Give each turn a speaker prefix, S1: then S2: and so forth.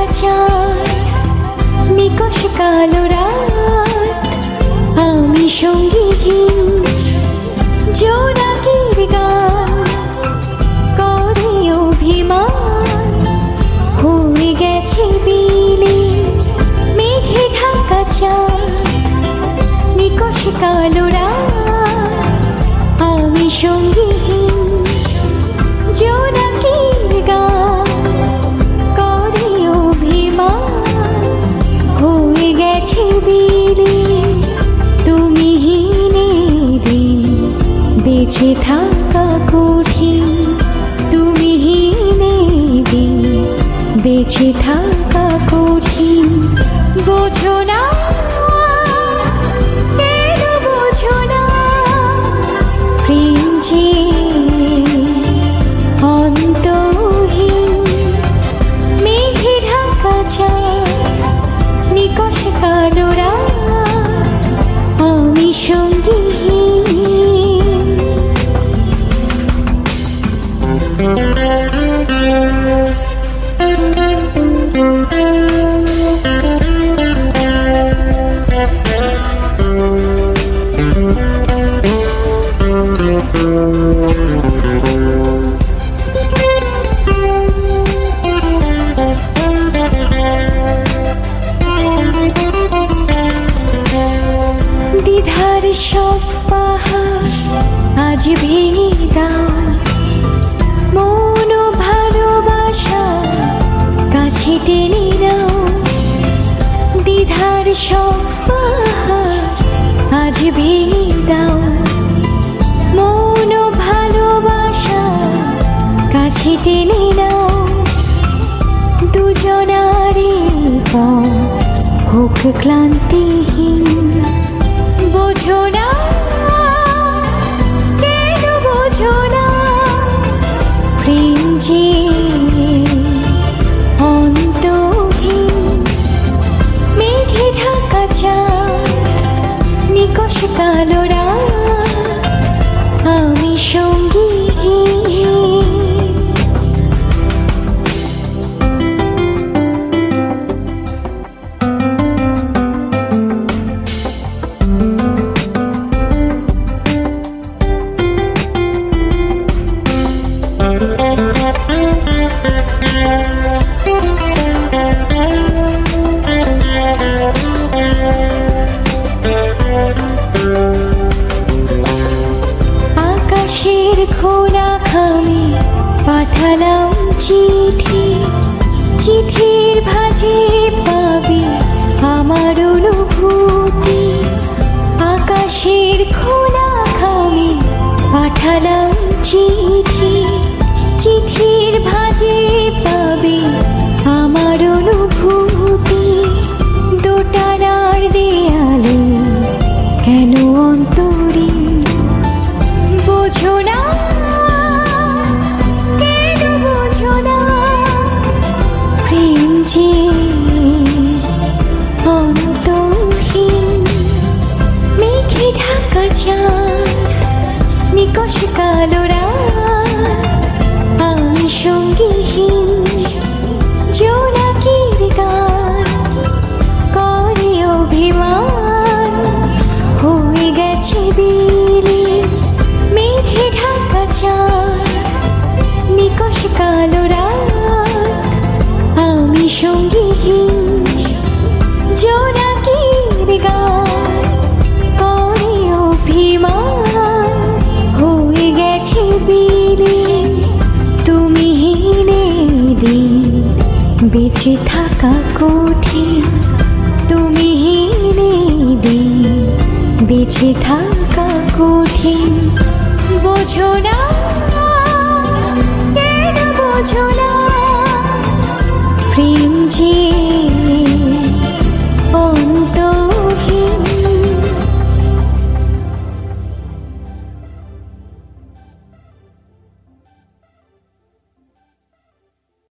S1: চাঁদ নিকষ কালো রাত আমি সঙ্গীহীন জোনাকির গান করে অভিমান হয়ে গেছে বিলীন মেঘে ঢাকা চাঁদ নিকষ কালো রাত আমি সঙ্গীহীন জোনাকির গান করে অভিমান হয়ে গেছে বিলীন তুমি হীনে দিন বেঁচে থাকা কঠিন তুমি হীনে দিন বেঁচে থাকা কঠিন বোঝো না কেন বোঝো না প্রেম যে অন্তহীন মেঘে ঢাকা চাঁদ নিকষ কালো রাত আমি সঙ্গীহীন দ্বিধার সব পাহাড় আজ ভেঙে দাও মন ও ভালোবাসা কাছে টেনে নাও দ্বিধার সব পাহাড় আজ ভেঙে দাও মন ও ভালোবাসা কাছে টেনে নাও দুজনারে হোক ক্লান্তিহীন বোঝো না কেন বোঝো না প্রেম যে অন্তহীন মেঘে ঢাকা চাঁদ নিকষ কালো রাত আমি সঙ্গীহীন আকাশের খোলা খামে পাঠালাম চিঠি চিঠির ভাঁজে পাবে আমার অনুভূতি আকাশের খোলা খামে পাঠালাম চিঠি চিঠির ভাঁজে পাবে আমার অনুভূতি দোটানার দেয়ালে কেন অন্তরীণ বোঝো না কেন বোঝো না প্রেম যে অন্তহীন মেঘে ঢাকা চাঁদ নিকষ কালো রাত আমি সঙ্গীহীন জোনাকির গান করে অভিমান হয়ে গেছে বিলীন মেঘে ঢাকা চাঁদ নিকষ কালো রাত আমি সঙ্গীহীন জোনাকির গান করে অভিমান হয়ে গেছে বিলীন তুমি হীনে দিন বেঁচে থাকা কঠিন তুমি হীনে দিন বেঁচে থাকা কঠিন বোঝো না কেন বোঝো না প্রেম যে